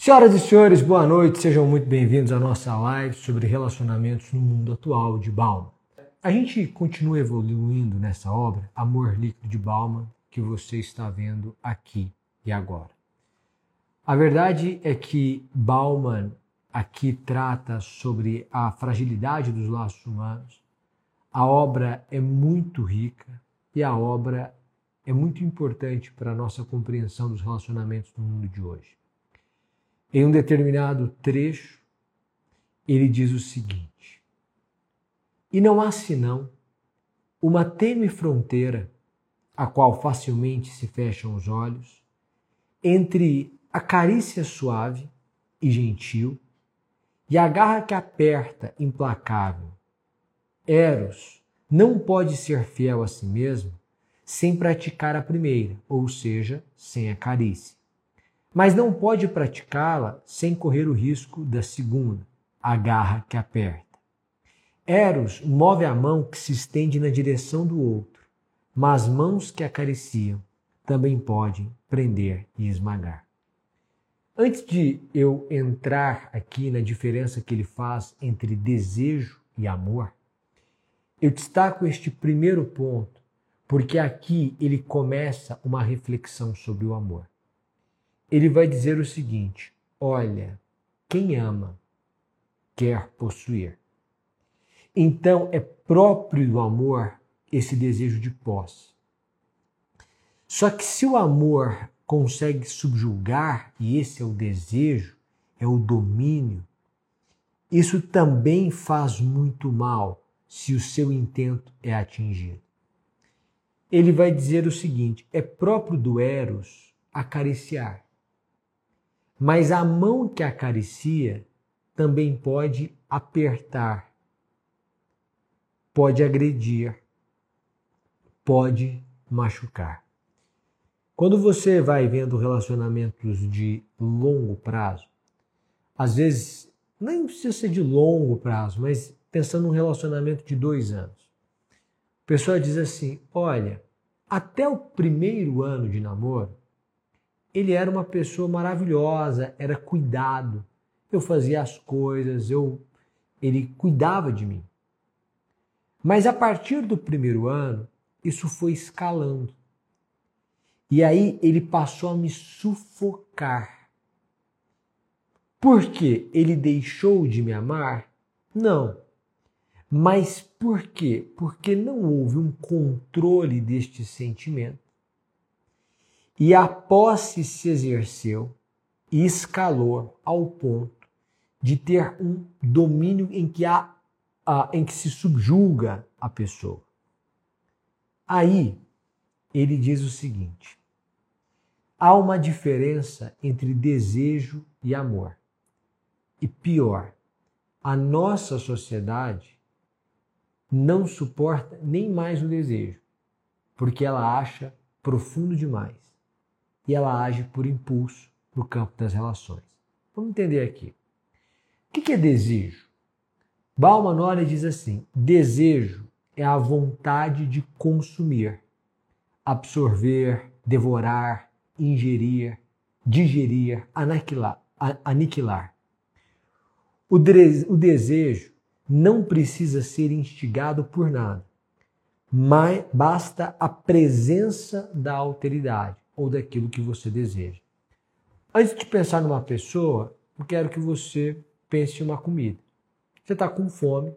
Senhoras e senhores, boa noite, sejam muito bem-vindos à nossa live sobre relacionamentos no mundo atual de Bauman. A gente continua evoluindo nessa obra, Amor Líquido de Bauman, que você está vendo aqui e agora. A verdade é que Bauman aqui trata sobre a fragilidade dos laços humanos. A obra é muito rica e a obra é muito importante para a nossa compreensão dos relacionamentos no mundo de hoje. Em um determinado trecho, ele diz o seguinte: e não há senão uma tênue fronteira, a qual facilmente se fecham os olhos, entre a carícia suave e gentil e a garra que aperta, implacável. Eros não pode ser fiel a si mesmo sem praticar a primeira, ou seja, sem a carícia. Mas não pode praticá-la sem correr o risco da segunda, a garra que aperta. Eros move a mão que se estende na direção do outro, mas mãos que acariciam também podem prender e esmagar. Antes de eu entrar aqui na diferença que ele faz entre desejo e amor, eu destaco este primeiro ponto, porque aqui ele começa uma reflexão sobre o amor. Ele vai dizer o seguinte: olha, quem ama quer possuir. Então é próprio do amor esse desejo de posse. Só que se o amor consegue subjugar, e esse é o desejo, é o domínio, isso também faz muito mal se o seu intento é atingido. Ele vai dizer o seguinte: é próprio do Eros acariciar. Mas a mão que acaricia também pode apertar, pode agredir, pode machucar. Quando você vai vendo relacionamentos de longo prazo, às vezes, nem precisa ser de longo prazo, mas pensando num relacionamento de 2 anos, a pessoa diz assim: olha, até o primeiro ano de namoro, ele era uma pessoa maravilhosa, era cuidado, eu fazia as coisas, ele cuidava de mim. Mas a partir do primeiro ano, isso foi escalando. E aí ele passou a me sufocar. Por quê? Ele deixou de me amar? Não. Mas por quê? Porque não houve um controle deste sentimento. E a posse se exerceu e escalou ao ponto de ter um domínio em que se subjuga a pessoa. Aí ele diz o seguinte: há uma diferença entre desejo e amor. E pior, a nossa sociedade não suporta nem mais o desejo, porque ela acha profundo demais. E ela age por impulso no campo das relações. Vamos entender aqui. O que é desejo? Bauman olha e diz assim: desejo é a vontade de consumir, absorver, devorar, ingerir, digerir, aniquilar. O desejo não precisa ser instigado por nada, mas basta a presença da alteridade ou daquilo que você deseja. Antes de pensar numa pessoa, eu quero que você pense em uma comida. Você está com fome,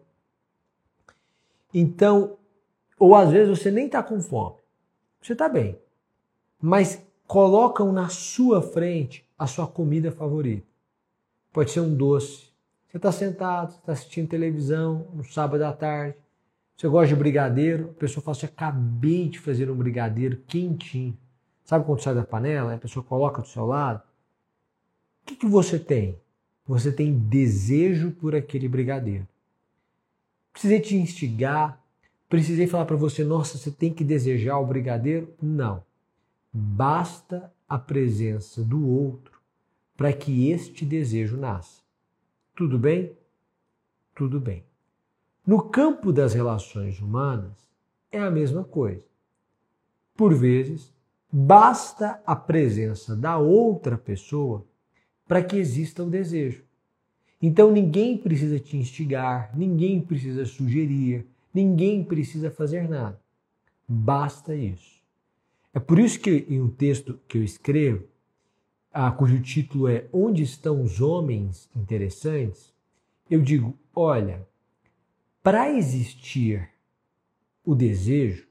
então, ou às vezes você nem está com fome, você está bem, mas colocam na sua frente a sua comida favorita. Pode ser um doce. Você está sentado, está assistindo televisão, no sábado à tarde, você gosta de brigadeiro, a pessoa fala assim: acabei de fazer um brigadeiro quentinho. Sabe quando sai da panela, a pessoa coloca do seu lado? O que você tem? Você tem desejo por aquele brigadeiro. Precisei te instigar, precisei falar para você: nossa, você tem que desejar o brigadeiro? Não. Basta a presença do outro para que este desejo nasça. Tudo bem? Tudo bem. No campo das relações humanas, é a mesma coisa. Por vezes, basta a presença da outra pessoa para que exista o desejo. Então ninguém precisa te instigar, ninguém precisa sugerir, ninguém precisa fazer nada. Basta isso. É por isso que em um texto que eu escrevo, cujo título é Onde estão os homens interessantes, eu digo, olha, para existir o desejo,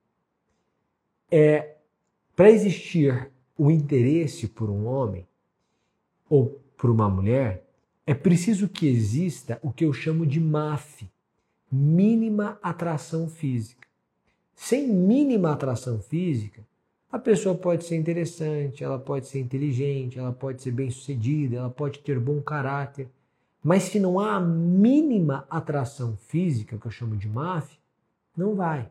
para existir o interesse por um homem ou por uma mulher, é preciso que exista o que eu chamo de MAF, mínima atração física. Sem mínima atração física, a pessoa pode ser interessante, ela pode ser inteligente, ela pode ser bem-sucedida, ela pode ter bom caráter. Mas se não há a mínima atração física, que eu chamo de MAF, não vai.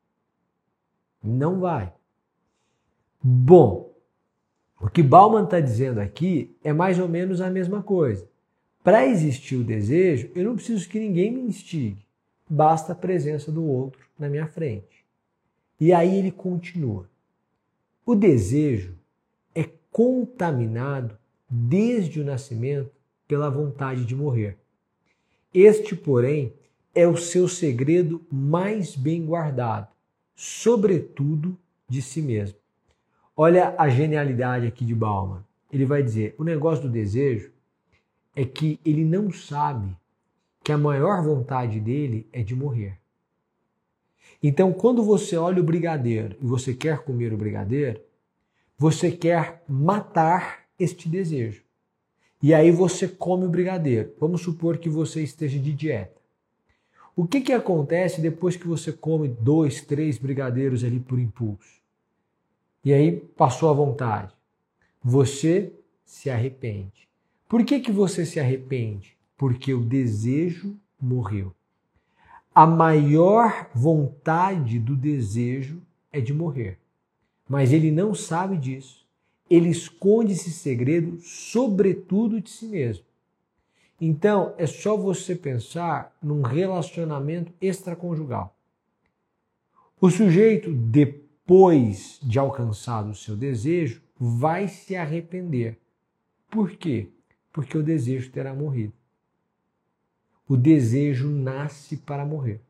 Não vai. Bom, o que Bauman está dizendo aqui é mais ou menos a mesma coisa. Para existir o desejo, eu não preciso que ninguém me instigue. Basta a presença do outro na minha frente. E aí ele continua. O desejo é contaminado desde o nascimento pela vontade de morrer. Este, porém, é o seu segredo mais bem guardado, sobretudo de si mesmo. Olha a genialidade aqui de Bauman. Ele vai dizer, o negócio do desejo é que ele não sabe que a maior vontade dele é de morrer. Então, quando você olha o brigadeiro e você quer comer o brigadeiro, você quer matar este desejo. E aí você come o brigadeiro. Vamos supor que você esteja de dieta. O que acontece depois que você come 2, 3 brigadeiros ali por impulso? E aí passou a vontade. Você se arrepende. Por que você se arrepende? Porque o desejo morreu. A maior vontade do desejo é de morrer. Mas ele não sabe disso. Ele esconde esse segredo, sobretudo de si mesmo. Então, é só você pensar num relacionamento extraconjugal. O sujeito, depois de alcançado o seu desejo, vai se arrepender. Por quê? Porque o desejo terá morrido. O desejo nasce para morrer.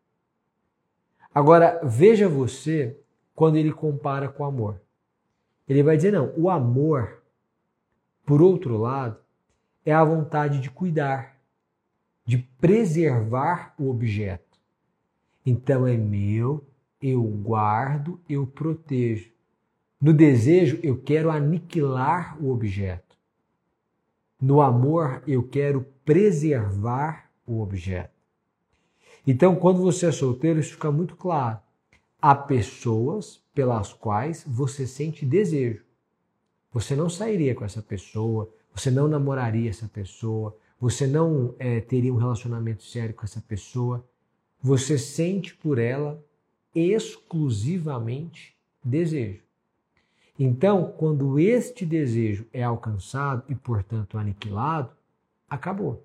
Agora, veja você quando ele compara com o amor. Ele vai dizer, não, o amor, por outro lado, é a vontade de cuidar, de preservar o objeto. Então é meu, eu guardo, eu protejo. No desejo, eu quero aniquilar o objeto. No amor, eu quero preservar o objeto. Então, quando você é solteiro, isso fica muito claro. Há pessoas pelas quais você sente desejo. Você não sairia com essa pessoa, você não namoraria essa pessoa, você não teria um relacionamento sério com essa pessoa. Você sente por ela exclusivamente desejo. Então, quando este desejo é alcançado e, portanto, aniquilado, acabou.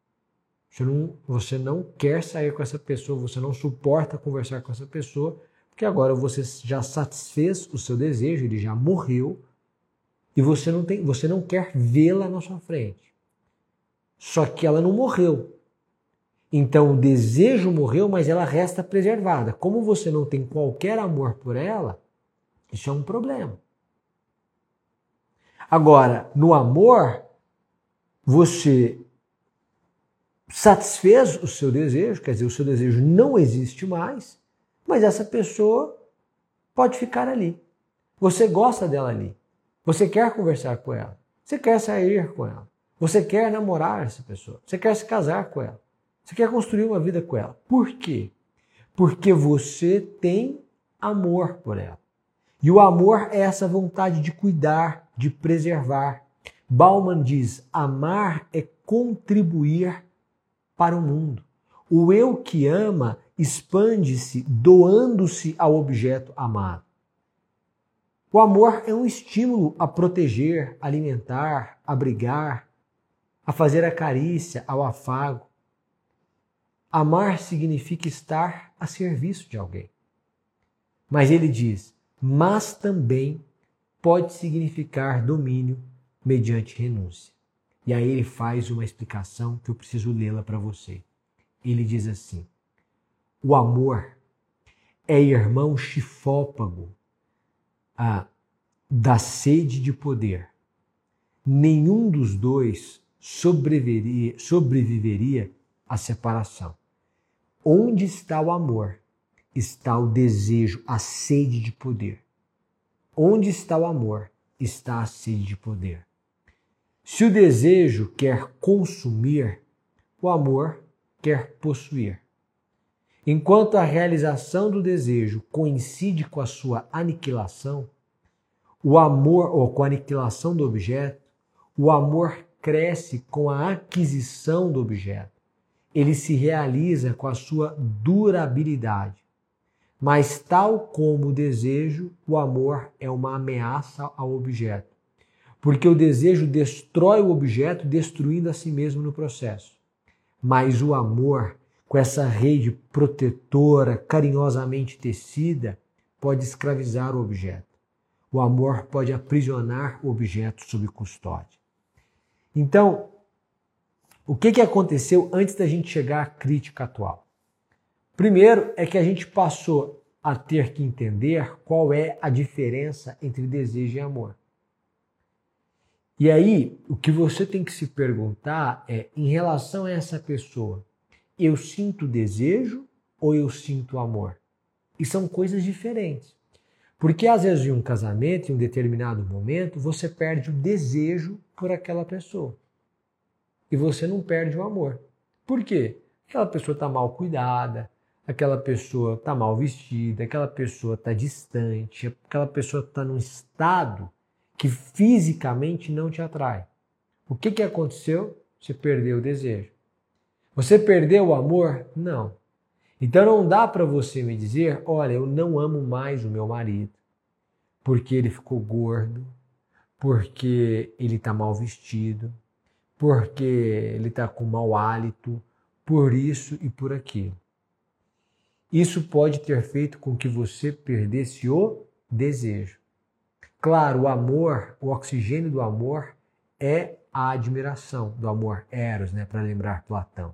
Você não quer sair com essa pessoa, você não suporta conversar com essa pessoa, porque agora você já satisfez o seu desejo, ele já morreu, e você não quer vê-la na sua frente. Só que ela não morreu. Então o desejo morreu, mas ela resta preservada. Como você não tem qualquer amor por ela, isso é um problema. Agora, no amor, você satisfez o seu desejo, quer dizer, o seu desejo não existe mais, mas essa pessoa pode ficar ali. Você gosta dela ali. Você quer conversar com ela. Você quer sair com ela. Você quer namorar essa pessoa. Você quer se casar com ela. Você quer construir uma vida com ela. Por quê? Porque você tem amor por ela. E o amor é essa vontade de cuidar, de preservar. Bauman diz, amar é contribuir para o mundo. O eu que ama expande-se doando-se ao objeto amado. O amor é um estímulo a proteger, alimentar, abrigar, a fazer a carícia, ao afago. Amar significa estar a serviço de alguém. Mas ele diz, mas também pode significar domínio mediante renúncia. E aí ele faz uma explicação que eu preciso lê-la para você. Ele diz assim: o amor é irmão chifópago da sede de poder. Nenhum dos dois sobreviveria à separação. Onde está o amor, está o desejo, a sede de poder. Onde está o amor, está a sede de poder. Se o desejo quer consumir, o amor quer possuir. Enquanto a realização do desejo coincide com a sua aniquilação, o amor, ou com a aniquilação do objeto, o amor cresce com a aquisição do objeto. Ele se realiza com a sua durabilidade. Mas tal como o desejo, o amor é uma ameaça ao objeto. Porque o desejo destrói o objeto, destruindo a si mesmo no processo. Mas o amor, com essa rede protetora, carinhosamente tecida, pode escravizar o objeto. O amor pode aprisionar o objeto sob custódia. Então, o que aconteceu antes da gente chegar à crítica atual? Primeiro é que a gente passou a ter que entender qual é a diferença entre desejo e amor. E aí, o que você tem que se perguntar é, em relação a essa pessoa, eu sinto desejo ou eu sinto amor? E são coisas diferentes. Porque às vezes em um casamento, em um determinado momento, você perde o desejo por aquela pessoa. E você não perde o amor. Por quê? Aquela pessoa está mal cuidada, aquela pessoa está mal vestida, aquela pessoa está distante, aquela pessoa está num estado que fisicamente não te atrai. O que aconteceu? Você perdeu o desejo. Você perdeu o amor? Não. Então não dá para você me dizer, olha, eu não amo mais o meu marido, porque ele ficou gordo, porque ele está mal vestido, porque ele está com mau hálito, por isso e por aquilo. Isso pode ter feito com que você perdesse o desejo. Claro, o amor, o oxigênio do amor é a admiração, do amor eros, né, para lembrar Platão.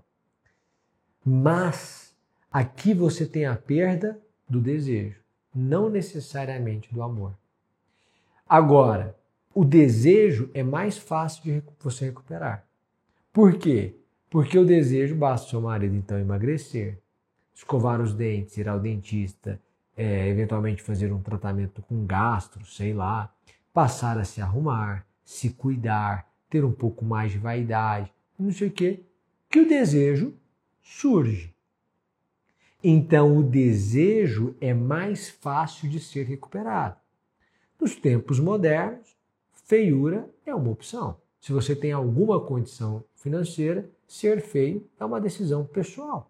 Mas aqui você tem a perda do desejo, não necessariamente do amor. Agora, o desejo é mais fácil de você recuperar. Por quê? Porque o desejo basta o seu marido então emagrecer, escovar os dentes, ir ao dentista, eventualmente fazer um tratamento com gastro, sei lá, passar a se arrumar, se cuidar, ter um pouco mais de vaidade, não sei o quê, que o desejo surge. Então o desejo é mais fácil de ser recuperado. Nos tempos modernos, feiura é uma opção. Se você tem alguma condição financeira, ser feio é uma decisão pessoal.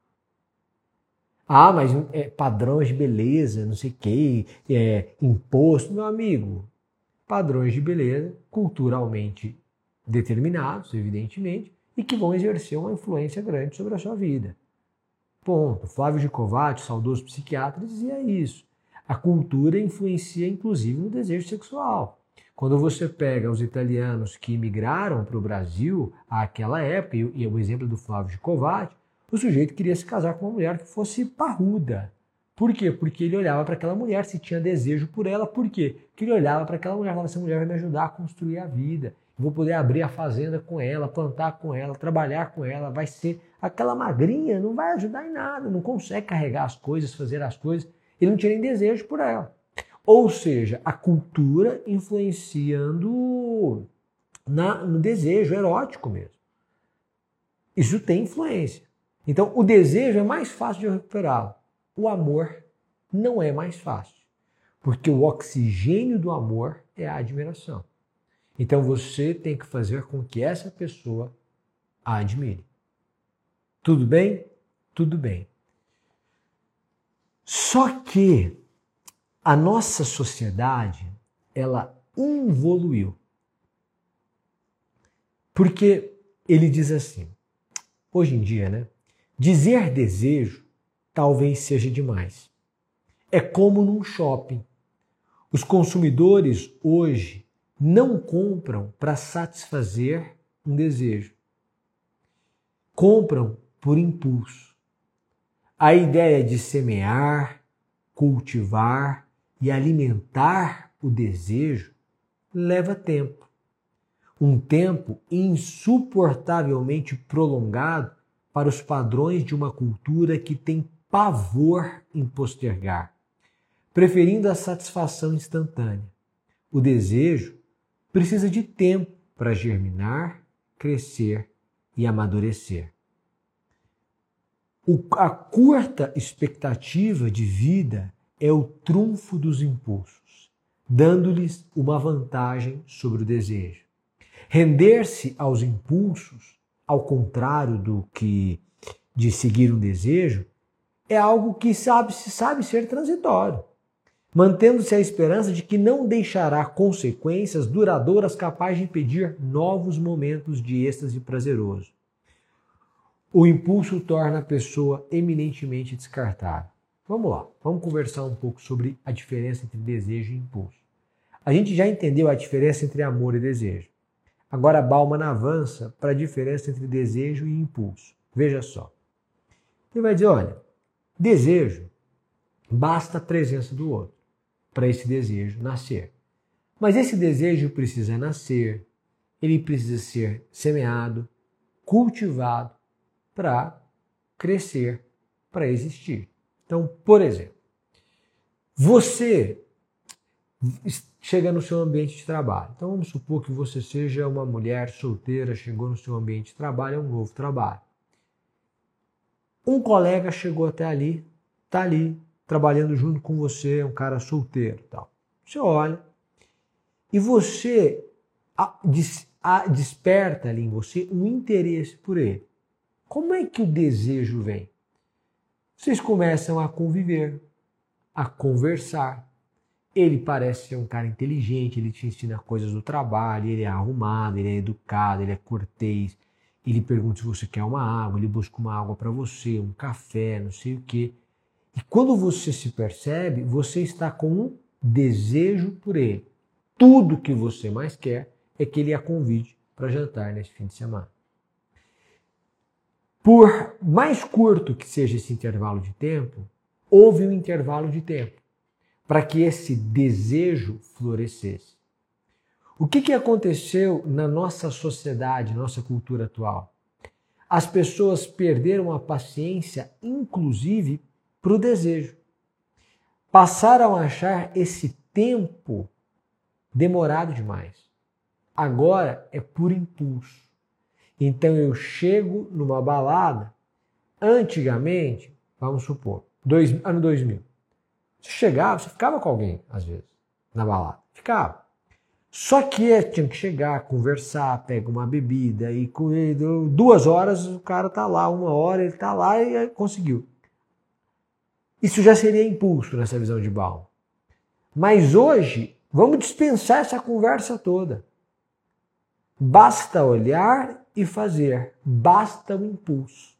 Ah, mas padrões de beleza, não sei o quê, imposto, meu amigo. Padrões de beleza culturalmente determinados, evidentemente, e que vão exercer uma influência grande sobre a sua vida. Ponto. Flávio Gicovati, saudoso psiquiatra, dizia isso. A cultura influencia, inclusive, no desejo sexual. Quando você pega os italianos que imigraram para o Brasil àquela época, e o exemplo do Flávio Gicovati, o sujeito queria se casar com uma mulher que fosse parruda. Por quê? Porque ele olhava para aquela mulher, se tinha desejo por ela. Por quê? Porque ele olhava para aquela mulher e falava, essa mulher vai me ajudar a construir a vida. Eu vou poder abrir a fazenda com ela, plantar com ela, trabalhar com ela. Vai ser aquela magrinha, não vai ajudar em nada, não consegue carregar as coisas, fazer as coisas. Ele não tinha nem desejo por ela. Ou seja, a cultura influenciando no desejo erótico mesmo. Isso tem influência. Então, o desejo é mais fácil de recuperá-lo. O amor não é mais fácil, porque o oxigênio do amor é a admiração. Então, você tem que fazer com que essa pessoa a admire. Tudo bem? Tudo bem. Só que a nossa sociedade, ela evoluiu. Porque ele diz assim, hoje em dia, né? Dizer desejo talvez seja demais. É como num shopping. Os consumidores hoje não compram para satisfazer um desejo. Compram por impulso. A ideia de semear, cultivar e alimentar o desejo leva tempo. Um tempo insuportavelmente prolongado para os padrões de uma cultura que tem pavor em postergar, preferindo a satisfação instantânea. O desejo precisa de tempo para germinar, crescer e amadurecer. A curta expectativa de vida é o trunfo dos impulsos, dando-lhes uma vantagem sobre o desejo. Render-se aos impulsos, ao contrário de seguir um desejo, é algo que se sabe ser transitório, mantendo-se a esperança de que não deixará consequências duradouras capazes de impedir novos momentos de êxtase prazeroso. O impulso torna a pessoa eminentemente descartável. Vamos lá, vamos conversar um pouco sobre a diferença entre desejo e impulso. A gente já entendeu a diferença entre amor e desejo. Agora Bauman avança para a diferença entre desejo e impulso. Veja só. Ele vai dizer, olha, desejo, basta a presença do outro para esse desejo nascer. Mas esse desejo precisa nascer, ele precisa ser semeado, cultivado para crescer, para existir. Então, por exemplo, você chega no seu ambiente de trabalho. Então, vamos supor que você seja uma mulher solteira, chegou no seu ambiente de trabalho, é um novo trabalho. Um colega chegou até ali, está ali, trabalhando junto com você, é um cara solteiro. Tal. Você olha e você desperta ali em você um interesse por ele. Como é que o desejo vem? Vocês começam a conviver, a conversar. Ele parece ser um cara inteligente, ele te ensina coisas do trabalho, ele é arrumado, ele é educado, ele é cortês. Ele pergunta se você quer uma água, ele busca uma água para você, um café, não sei o quê. E quando você se percebe, você está com um desejo por ele. Tudo que você mais quer é que ele a convide para jantar nesse fim de semana. Por mais curto que seja esse intervalo de tempo, houve um intervalo de tempo para que esse desejo florescesse. O que aconteceu na nossa sociedade, nossa cultura atual? As pessoas perderam a paciência, inclusive, para o desejo. Passaram a achar esse tempo demorado demais. Agora é por impulso. Então eu chego numa balada, antigamente, vamos supor, ano 2000. Você chegava, você ficava com alguém, às vezes, na balada. Ficava. Só que tinha que chegar, conversar, pega uma bebida, e com 2 horas o cara tá lá, 1 hora ele tá lá e conseguiu. Isso já seria impulso nessa visão de Bauman. Mas hoje, vamos dispensar essa conversa toda. Basta olhar e fazer, basta o impulso.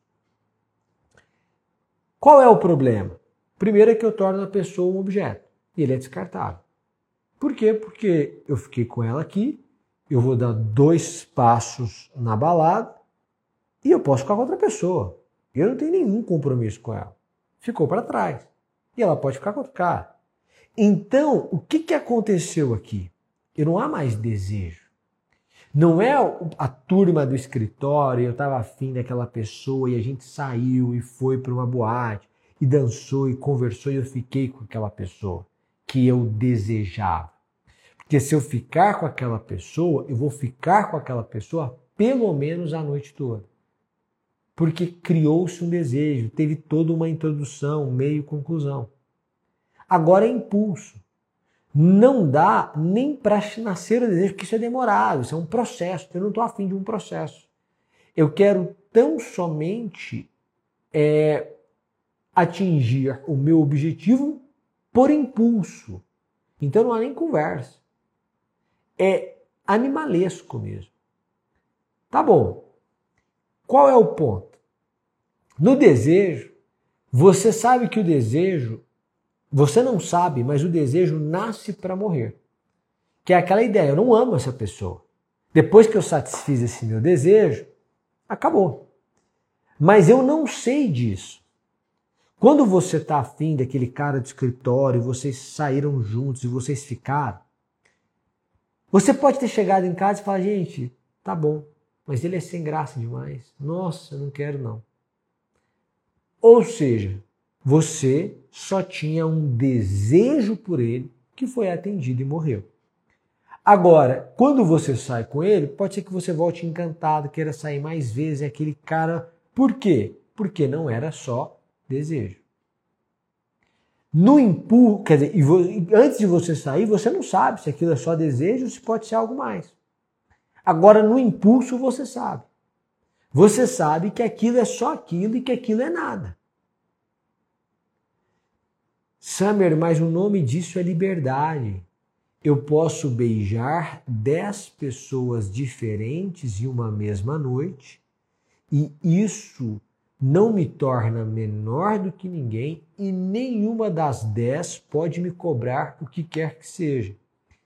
Qual é o problema? Primeiro é que eu torno a pessoa um objeto, e ele é descartável. Por quê? Porque eu fiquei com ela aqui, eu vou dar 2 passos na balada, e eu posso ficar com outra pessoa. Eu não tenho nenhum compromisso com ela. Ficou para trás. E ela pode ficar com outro cara. Então, o que aconteceu aqui? Não há mais desejo. Não é a turma do escritório, eu estava afim daquela pessoa e a gente saiu e foi para uma boate e dançou e conversou e eu fiquei com aquela pessoa que eu desejava. Porque se eu ficar com aquela pessoa, eu vou ficar com aquela pessoa pelo menos a noite toda. Porque criou-se um desejo, teve toda uma introdução, meio, conclusão. Agora é impulso. Não dá nem para nascer o desejo, porque isso é demorado, isso é um processo. Eu não estou afim de um processo. Eu quero tão somente atingir o meu objetivo por impulso. Então não há nem conversa. É animalesco mesmo. Tá bom. Qual é o ponto? No desejo, você sabe que o desejo, você não sabe, mas o desejo nasce para morrer. Que é aquela ideia, eu não amo essa pessoa. Depois que eu satisfiz esse meu desejo, acabou. Mas eu não sei disso. Quando você está afim daquele cara do escritório, vocês saíram juntos e vocês ficaram, você pode ter chegado em casa e falar, gente, tá bom, mas ele é sem graça demais. Nossa, eu não quero não. Ou seja, você só tinha um desejo por ele que foi atendido e morreu. Agora, quando você sai com ele, pode ser que você volte encantado, queira sair mais vezes, é aquele cara. Por quê? Porque não era só desejo. No impulso, quer dizer, antes de você sair, você não sabe se aquilo é só desejo ou se pode ser algo mais. Agora, no impulso, você sabe. Você sabe que aquilo é só aquilo e que aquilo é nada. Summer, mas o nome disso é liberdade. Eu posso beijar 10 pessoas diferentes em uma mesma noite e isso não me torna menor do que ninguém e nenhuma das 10 pode me cobrar o que quer que seja.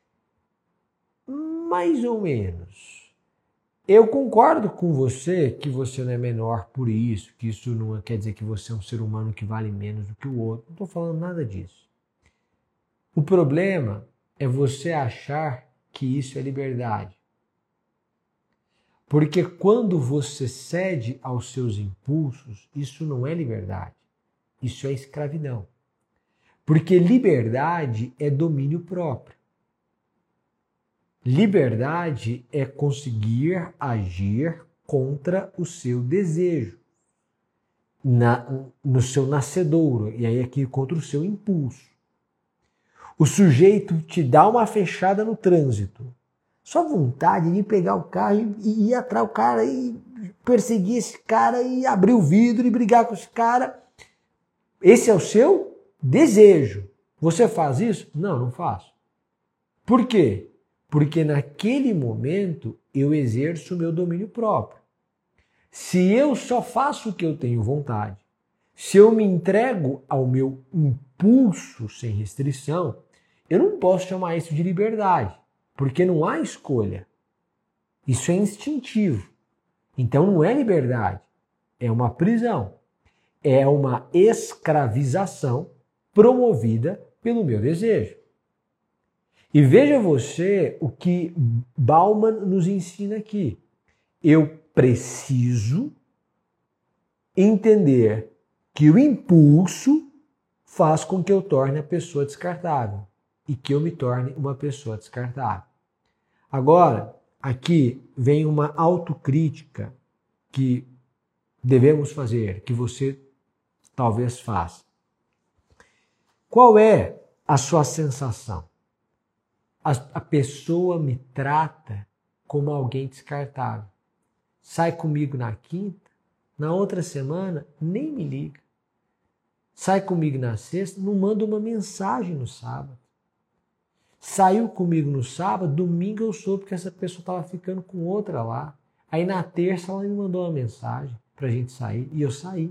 Mais ou menos. Eu concordo com você que você não é menor por isso, que isso não quer dizer que você é um ser humano que vale menos do que o outro. Não estou falando nada disso. O problema é você achar que isso é liberdade. Porque quando você cede aos seus impulsos, isso não é liberdade. Isso é escravidão. Porque liberdade é domínio próprio. Liberdade é conseguir agir contra o seu desejo, no seu nascedouro, e aí aqui contra o seu impulso. O sujeito te dá uma fechada no trânsito. Sua vontade de pegar o carro e ir atrás do cara e perseguir esse cara e abrir o vidro e brigar com esse cara. Esse é o seu desejo. Você faz isso? Não, não faço. Por quê? Porque naquele momento eu exerço o meu domínio próprio. Se eu só faço o que eu tenho vontade, se eu me entrego ao meu impulso sem restrição, eu não posso chamar isso de liberdade, porque não há escolha. Isso é instintivo. Então não é liberdade, é uma prisão. É uma escravização promovida pelo meu desejo. E veja você o que Bauman nos ensina aqui. Eu preciso entender que o impulso faz com que eu torne a pessoa descartável e que eu me torne uma pessoa descartável. Agora, aqui vem uma autocrítica que devemos fazer, que você talvez faça. Qual é a sua sensação? A pessoa me trata como alguém descartável. Sai comigo na quinta, na outra semana nem me liga. Sai comigo na sexta, não manda uma mensagem no sábado. Saiu comigo no sábado, domingo eu soube que essa pessoa estava ficando com outra lá. Aí na terça ela me mandou uma mensagem para a gente sair e eu saí.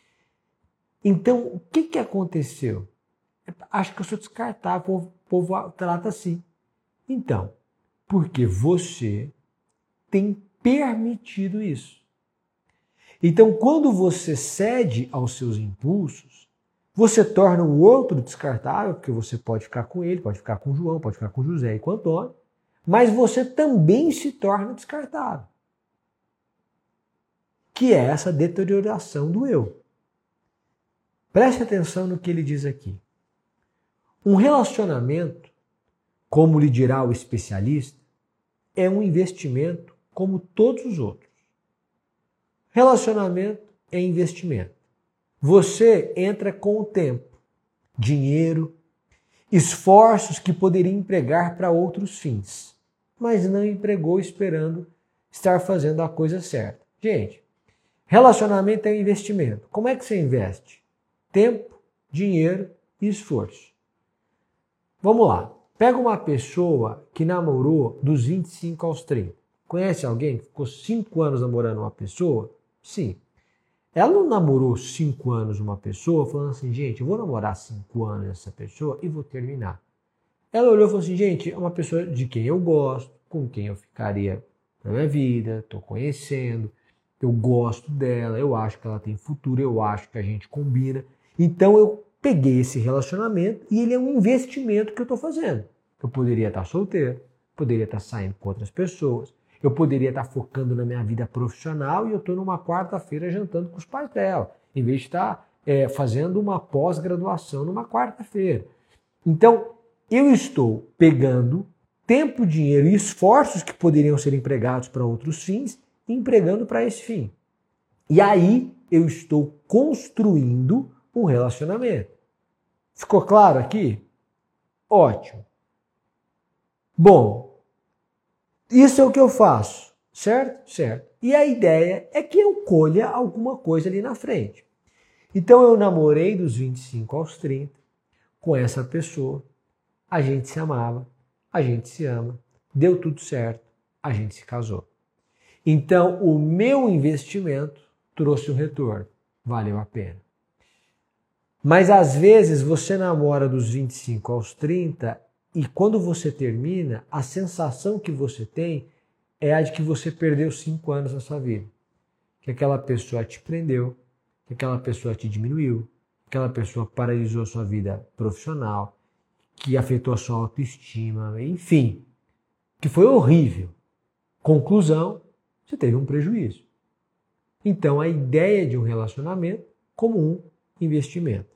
Então, o que aconteceu? Acho que eu sou descartável, o povo trata assim. Então, porque você tem permitido isso. Então, quando você cede aos seus impulsos, você torna o outro descartável, porque você pode ficar com ele, pode ficar com o João, pode ficar com o José e com o Antônio, mas você também se torna descartável. Que é essa deterioração do eu. Preste atenção no que ele diz aqui. Um relacionamento, como lhe dirá o especialista, é um investimento como todos os outros. Relacionamento é investimento. Você entra com o tempo, dinheiro, esforços que poderia empregar para outros fins, mas não empregou esperando estar fazendo a coisa certa. Gente, relacionamento é um investimento. Como é que você investe? Tempo, dinheiro e esforço. Vamos lá. Pega uma pessoa que namorou dos 25 aos 30. Conhece alguém que ficou 5 anos namorando uma pessoa? Sim. Ela não namorou 5 anos uma pessoa falando assim, gente, eu vou namorar 5 anos essa pessoa e vou terminar. Ela olhou e falou assim, gente, é uma pessoa de quem eu gosto, com quem eu ficaria na minha vida, estou conhecendo, eu gosto dela, eu acho que ela tem futuro, eu acho que a gente combina. Então eu peguei esse relacionamento e ele é um investimento que eu estou fazendo. Eu poderia estar solteiro, poderia estar saindo com outras pessoas, eu poderia estar focando na minha vida profissional e eu estou numa quarta-feira jantando com os pais dela, em vez de estar fazendo uma pós-graduação numa quarta-feira. Então, eu estou pegando tempo, dinheiro e esforços que poderiam ser empregados para outros fins e empregando para esse fim. E aí eu estou construindo um relacionamento. Ficou claro aqui? Ótimo. Bom, isso é o que eu faço, certo? Certo. E a ideia é que eu colha alguma coisa ali na frente. Então eu namorei dos 25 aos 30 com essa pessoa, a gente se amava, a gente se ama, deu tudo certo, a gente se casou. Então o meu investimento trouxe um retorno, valeu a pena. Mas às vezes você namora dos 25 aos 30 e quando você termina, a sensação que você tem é a de que você perdeu 5 anos da sua vida. Que aquela pessoa te prendeu, que aquela pessoa te diminuiu, que aquela pessoa paralisou a sua vida profissional, que afetou a sua autoestima, enfim, que foi horrível. Conclusão, você teve um prejuízo. Então, a ideia de um relacionamento como um investimento.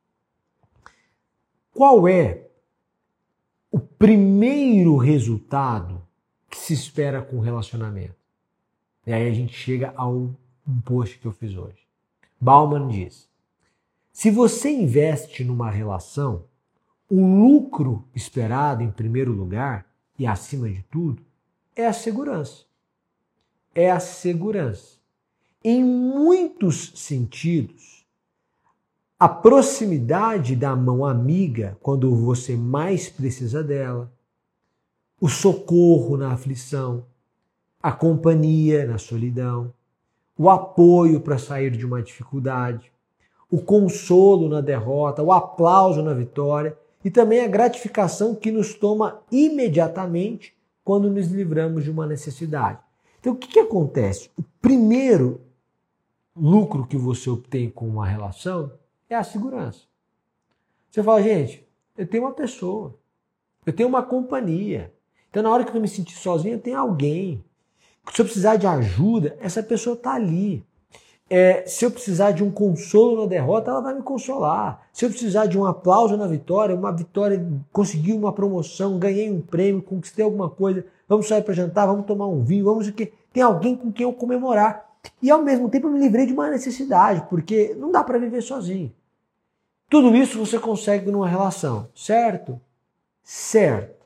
Qual é o primeiro resultado que se espera com o relacionamento? E aí a gente chega ao um post que eu fiz hoje. Bauman diz: se você investe numa relação, o lucro esperado em primeiro lugar e acima de tudo é a segurança. É a segurança. Em muitos sentidos, a proximidade da mão amiga quando você mais precisa dela, o socorro na aflição, a companhia na solidão, o apoio para sair de uma dificuldade, o consolo na derrota, o aplauso na vitória e também a gratificação que nos toma imediatamente quando nos livramos de uma necessidade. Então, o que acontece? O primeiro lucro que você obtém com uma relação é a segurança. Você fala, gente, eu tenho uma pessoa, eu tenho uma companhia. Então, na hora que eu me sentir sozinho, eu tenho alguém. Se eu precisar de ajuda, essa pessoa está ali. Se eu precisar de um consolo na derrota, ela vai me consolar. Se eu precisar de um aplauso na vitória, consegui uma promoção, ganhei um prêmio, conquistei alguma coisa, vamos sair para jantar, vamos tomar um vinho, tem alguém com quem eu comemorar. E ao mesmo tempo eu me livrei de uma necessidade, porque não dá para viver sozinho. Tudo isso você consegue numa relação, certo? Certo.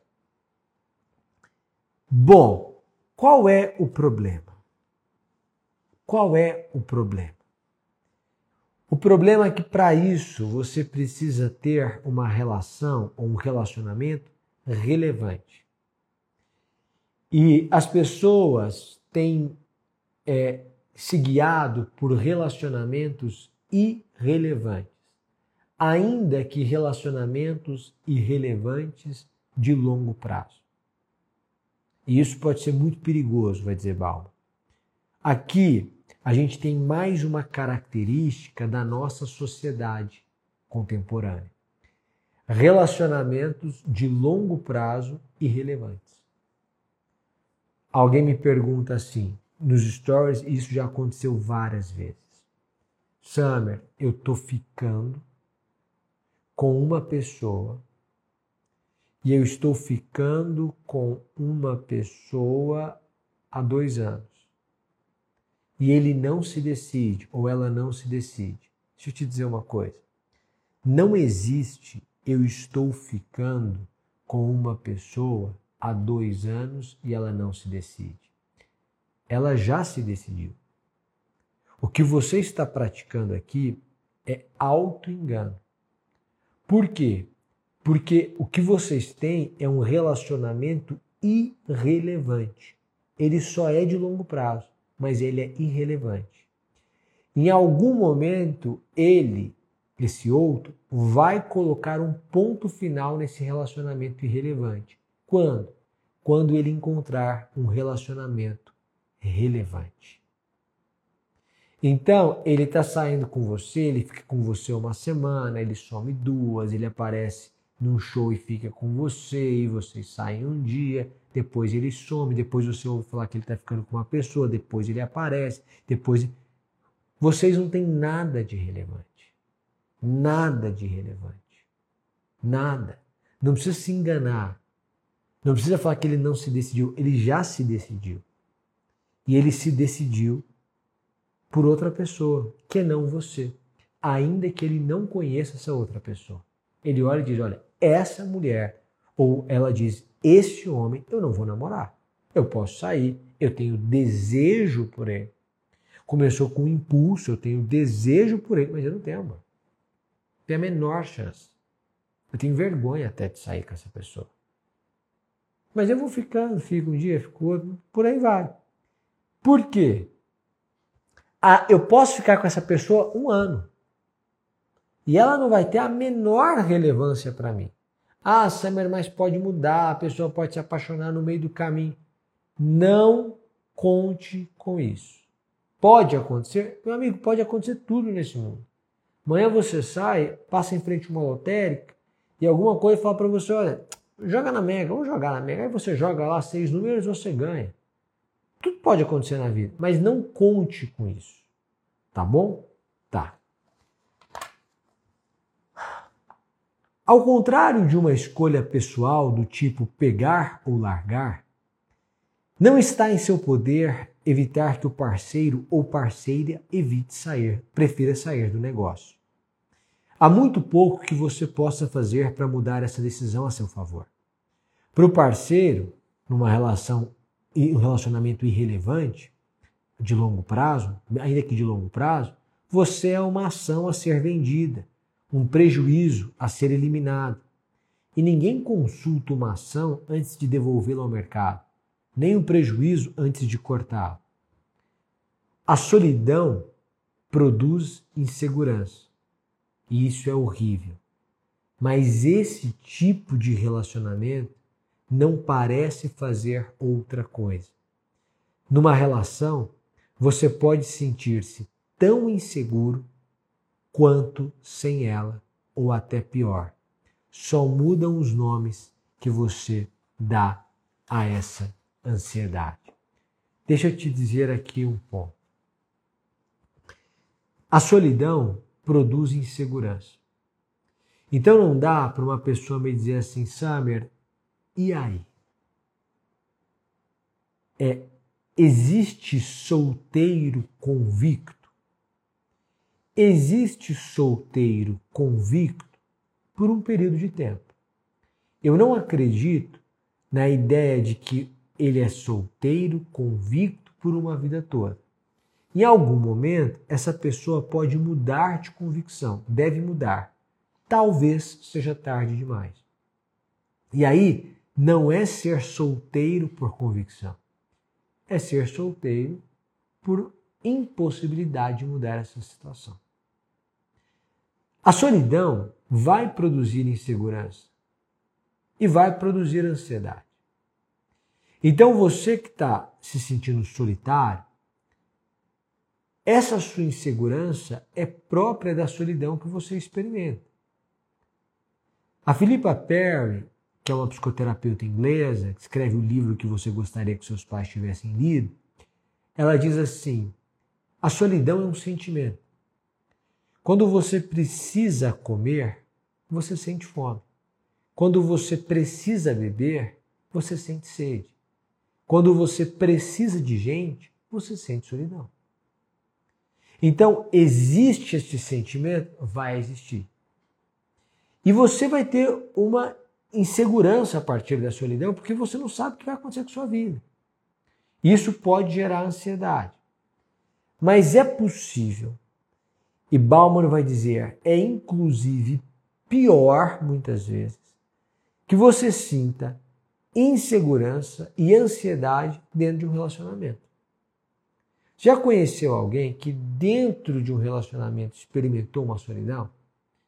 Bom, qual é o problema? Qual é o problema? O problema é que para isso você precisa ter uma relação ou um relacionamento relevante. E as pessoas têm se guiado por relacionamentos irrelevantes, ainda que relacionamentos irrelevantes de longo prazo. E isso pode ser muito perigoso, vai dizer Bauman. Aqui a gente tem mais uma característica da nossa sociedade contemporânea. Relacionamentos de longo prazo irrelevantes. Alguém me pergunta assim, nos stories, isso já aconteceu várias vezes. Summer, eu tô ficando com uma pessoa e eu estou ficando com uma pessoa há 2 anos. E ele não se decide, ou ela não se decide. Deixa eu te dizer uma coisa. Não existe eu estou ficando com uma pessoa há 2 anos e ela não se decide. Ela já se decidiu. O que você está praticando aqui é auto-engano. Por quê? Porque o que vocês têm é um relacionamento irrelevante. Ele só é de longo prazo, mas ele é irrelevante. Em algum momento, esse outro, vai colocar um ponto final nesse relacionamento irrelevante. Quando? quando ele encontrar um relacionamento relevante. Então, ele está saindo com você, ele fica com você uma semana, ele some 2, ele aparece num show e fica com você, e vocês saem um dia, depois ele some, depois você ouve falar que ele está ficando com uma pessoa, depois ele aparece, depois... Vocês não têm nada de relevante. Nada de relevante. Nada. Não precisa se enganar. Não precisa falar que ele não se decidiu. Ele já se decidiu. E ele se decidiu por outra pessoa, que não você. Ainda que ele não conheça essa outra pessoa. Ele olha e diz, olha, essa mulher, ou ela diz, esse homem eu não vou namorar. Eu posso sair, eu tenho desejo por ele. Começou com um impulso, eu tenho desejo por ele, mas eu não tenho amor. Não tenho a menor chance. Eu tenho vergonha até de sair com essa pessoa. Mas eu vou ficando, fico um dia, fico outro, por aí vai. Por quê? Eu posso ficar com essa pessoa 1 ano. E ela não vai ter a menor relevância para mim. Ah, Summer, mas pode mudar, a pessoa pode se apaixonar no meio do caminho. Não conte com isso. Pode acontecer? Meu amigo, pode acontecer tudo nesse mundo. Amanhã você sai, passa em frente a uma lotérica e alguma coisa fala para você, olha, joga na Mega, vamos jogar na Mega. Aí você joga lá 6 números e você ganha. Tudo pode acontecer na vida, mas não conte com isso. Tá bom? Tá. Ao contrário de uma escolha pessoal do tipo pegar ou largar, não está em seu poder evitar que o parceiro ou parceira prefira sair do negócio. Há muito pouco que você possa fazer para mudar essa decisão a seu favor. Para o parceiro, numa relação e um relacionamento irrelevante, de longo prazo, ainda que de longo prazo, você é uma ação a ser vendida, um prejuízo a ser eliminado. E ninguém consulta uma ação antes de devolvê-la ao mercado, nem um prejuízo antes de cortá-lo. A solidão produz insegurança. E isso é horrível. Mas esse tipo de relacionamento não parece fazer outra coisa. Numa relação, você pode sentir-se tão inseguro quanto sem ela, ou até pior. Só mudam os nomes que você dá a essa ansiedade. Deixa eu te dizer aqui um ponto. A solidão produz insegurança. Então não dá para uma pessoa me dizer assim, Summer, e aí? Existe solteiro convicto? Existe solteiro convicto por um período de tempo. Eu não acredito na ideia de que ele é solteiro convicto por uma vida toda. Em algum momento, essa pessoa pode mudar de convicção, deve mudar. Talvez seja tarde demais. E aí, não é ser solteiro por convicção. É ser solteiro por impossibilidade de mudar essa situação. A solidão vai produzir insegurança e vai produzir ansiedade. Então, você que está se sentindo solitário, essa sua insegurança é própria da solidão que você experimenta. A Philippa Perry, que é uma psicoterapeuta inglesa, que escreve o livro que você gostaria que seus pais tivessem lido, ela diz assim, a solidão é um sentimento. Quando você precisa comer, você sente fome. Quando você precisa beber, você sente sede. Quando você precisa de gente, você sente solidão. Então, existe esse sentimento? Vai existir. E você vai ter uma insegurança a partir da solidão, porque você não sabe o que vai acontecer com a sua vida. Isso pode gerar ansiedade. Mas é possível, e Bauman vai dizer, é inclusive pior, muitas vezes, que você sinta insegurança e ansiedade dentro de um relacionamento. Já conheceu alguém que dentro de um relacionamento experimentou uma solidão?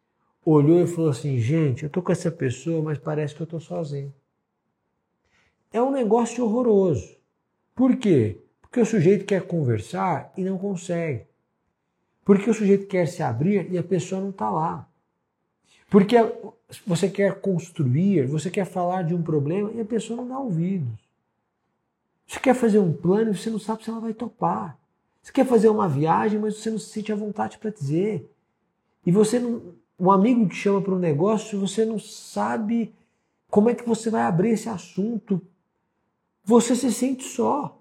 Olhou e falou assim, gente, eu tô com essa pessoa, mas parece que eu tô sozinho. é um negócio horroroso. Por quê? Porque o sujeito quer conversar e não consegue. Porque o sujeito quer se abrir e a pessoa não está lá. Porque você quer construir, você quer falar de um problema e a pessoa não dá ouvidos. Você quer fazer um plano e você não sabe se ela vai topar. Você quer fazer uma viagem, mas você não se sente à vontade para dizer. E você não, um amigo te chama para um negócio, você não sabe como é que você vai abrir esse assunto. Você se sente só.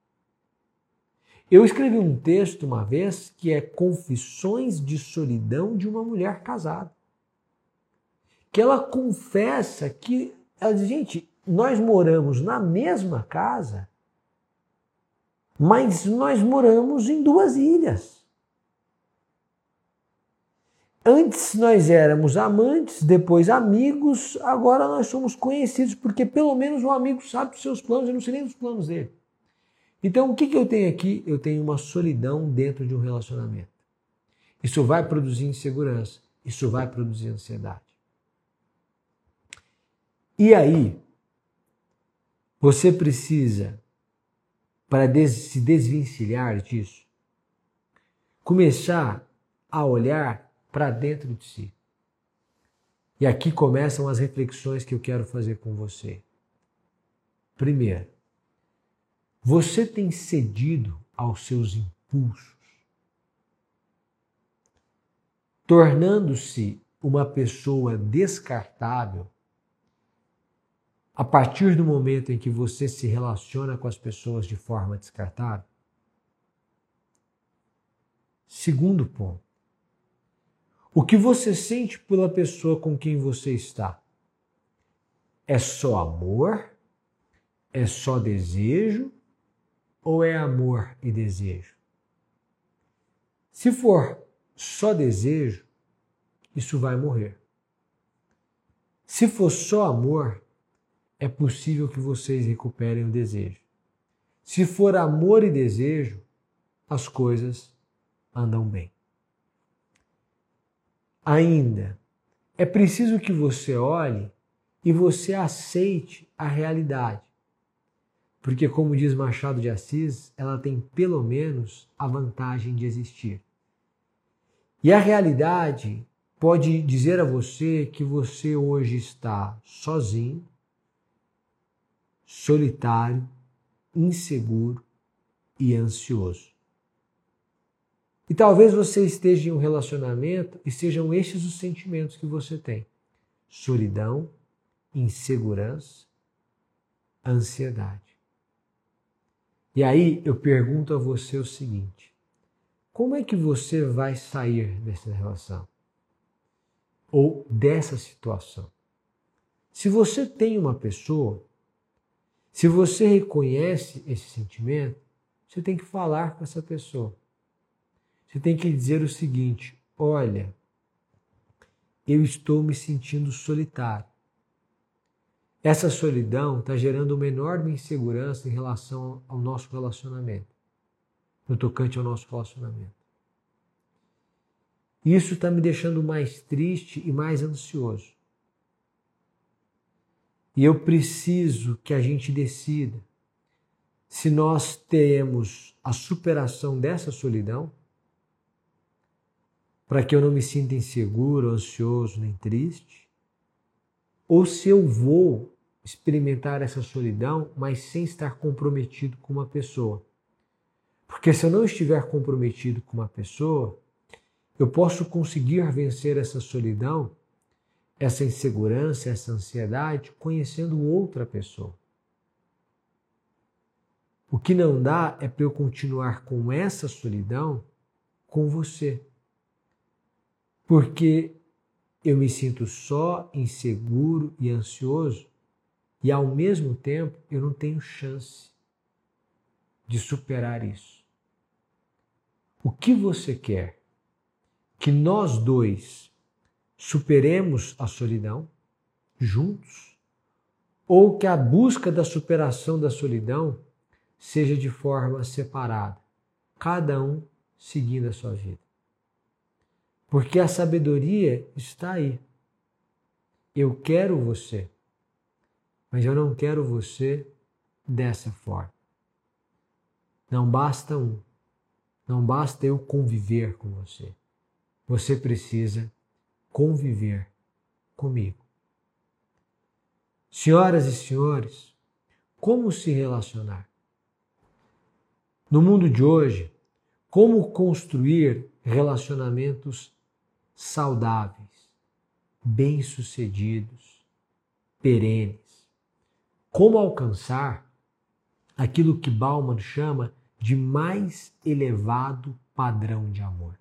Eu escrevi um texto uma vez que é Confissões de Solidão de uma Mulher Casada. Que ela confessa que, ela diz, gente, nós moramos na mesma casa, mas nós moramos em duas ilhas. Antes nós éramos amantes, depois amigos, agora nós somos conhecidos, porque pelo menos um amigo sabe dos seus planos, eu não sei nem dos planos dele. Então o que eu tenho aqui? Eu tenho uma solidão dentro de um relacionamento. Isso vai produzir insegurança, isso vai produzir ansiedade. E aí, você precisa, para se desvencilhar disso, começar a olhar para dentro de si. E aqui começam as reflexões que eu quero fazer com você. Primeiro, você tem cedido aos seus impulsos, tornando-se uma pessoa descartável a partir do momento em que você se relaciona com as pessoas de forma descartável? Segundo ponto, o que você sente pela pessoa com quem você está? É só amor? É só desejo? Ou é amor e desejo? Se for só desejo, isso vai morrer. Se for só amor, é possível que vocês recuperem o desejo. Se for amor e desejo, as coisas andam bem. Ainda, é preciso que você olhe e você aceite a realidade. Porque, como diz Machado de Assis, ela tem pelo menos a vantagem de existir. E a realidade pode dizer a você que você hoje está sozinho, solitário, inseguro e ansioso. E talvez você esteja em um relacionamento e sejam estes os sentimentos que você tem: solidão, insegurança, ansiedade. E aí eu pergunto a você o seguinte: como é que você vai sair dessa relação? Ou dessa situação? Se você tem uma pessoa, se você reconhece esse sentimento, você tem que falar com essa pessoa. Você tem que dizer o seguinte: olha, eu estou me sentindo solitário. Essa solidão está gerando uma enorme insegurança em relação ao nosso relacionamento, no tocante ao nosso relacionamento. Isso está me deixando mais triste e mais ansioso. E eu preciso que a gente decida se nós teremos a superação dessa solidão, para que eu não me sinta inseguro, ansioso, nem triste, ou se eu vou experimentar essa solidão, mas sem estar comprometido com uma pessoa. Porque se eu não estiver comprometido com uma pessoa, eu posso conseguir vencer essa solidão, essa insegurança, essa ansiedade, conhecendo outra pessoa. O que não dá é para eu continuar com essa solidão com você. Porque eu me sinto só, inseguro e ansioso, e ao mesmo tempo eu não tenho chance de superar isso. O que você quer? Que nós dois superemos a solidão juntos? Ou que a busca da superação da solidão seja de forma separada, cada um seguindo a sua vida? Porque a sabedoria está aí. Eu quero você, mas eu não quero você dessa forma. Não basta não basta eu conviver com você. Você precisa conviver comigo. Senhoras e senhores, como se relacionar? No mundo de hoje, como construir relacionamentos saudáveis, bem-sucedidos, perenes? Como alcançar aquilo que Bauman chama de mais elevado padrão de amor?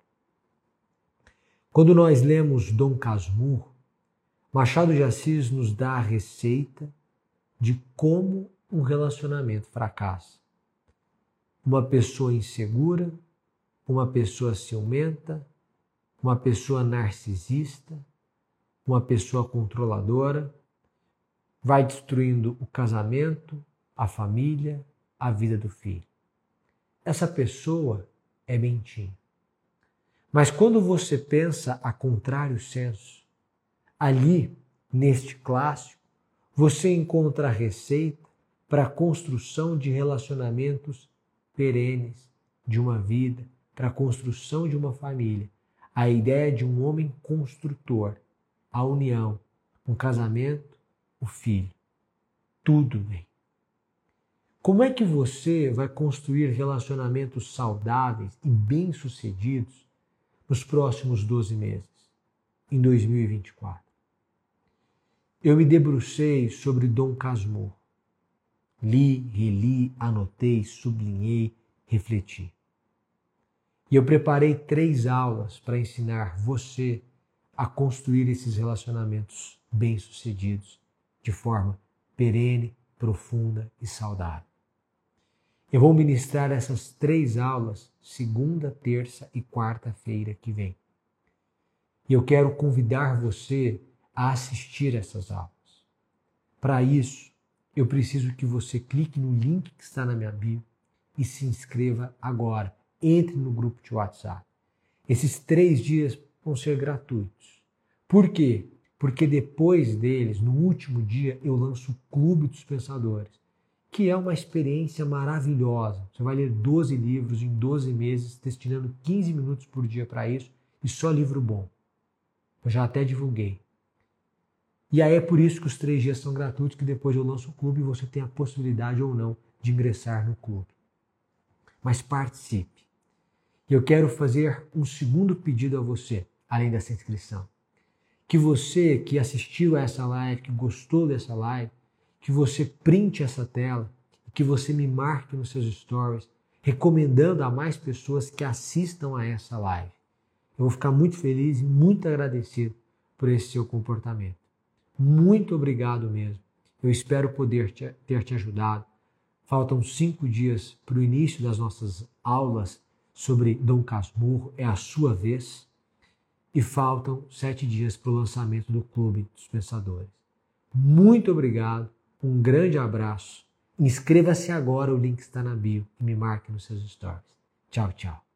Quando nós lemos Dom Casmurro, Machado de Assis nos dá a receita de como um relacionamento fracassa. Uma pessoa insegura, uma pessoa ciumenta, uma pessoa narcisista, uma pessoa controladora, vai destruindo o casamento, a família, a vida do filho. Essa pessoa é mentinho. Mas quando você pensa a contrário senso, ali, neste clássico, você encontra a receita para a construção de relacionamentos perenes, de uma vida, para a construção de uma família. A ideia de um homem construtor, a união, um casamento, o filho. Tudo bem. Como é que você vai construir relacionamentos saudáveis e bem-sucedidos nos próximos 12 meses, em 2024? Eu me debrucei sobre Dom Casmurro. Li, reli, anotei, sublinhei, refleti. E eu preparei 3 aulas para ensinar você a construir esses relacionamentos bem-sucedidos de forma perene, profunda e saudável. Eu vou ministrar essas 3 aulas segunda, terça e quarta-feira que vem. E eu quero convidar você a assistir essas aulas. Para isso, eu preciso que você clique no link que está na minha bio e se inscreva agora. Entre no grupo de WhatsApp. Esses 3 dias vão ser gratuitos. Por quê? Porque depois deles, no último dia, eu lanço o Clube dos Pensadores, que é uma experiência maravilhosa. Você vai ler 12 livros em 12 meses, destinando 15 minutos por dia para isso, e só livro bom. Eu já até divulguei. E aí é por isso que os 3 dias são gratuitos, que depois eu lanço o clube e você tem a possibilidade ou não de ingressar no clube. Mas participe. E eu quero fazer um segundo pedido a você, além dessa inscrição. Que você que assistiu a essa live, que gostou dessa live, que você printe essa tela e que você me marque nos seus stories, recomendando a mais pessoas que assistam a essa live. Eu vou ficar muito feliz e muito agradecido por esse seu comportamento. Muito obrigado mesmo. Eu espero poder ter te ajudado. Faltam 5 dias para o início das nossas aulas sobre Dom Casmurro, é a sua vez. E faltam 7 dias para o lançamento do Clube dos Pensadores. Muito obrigado, um grande abraço. Inscreva-se agora, o link está na bio e me marque nos seus stories. Tchau, tchau.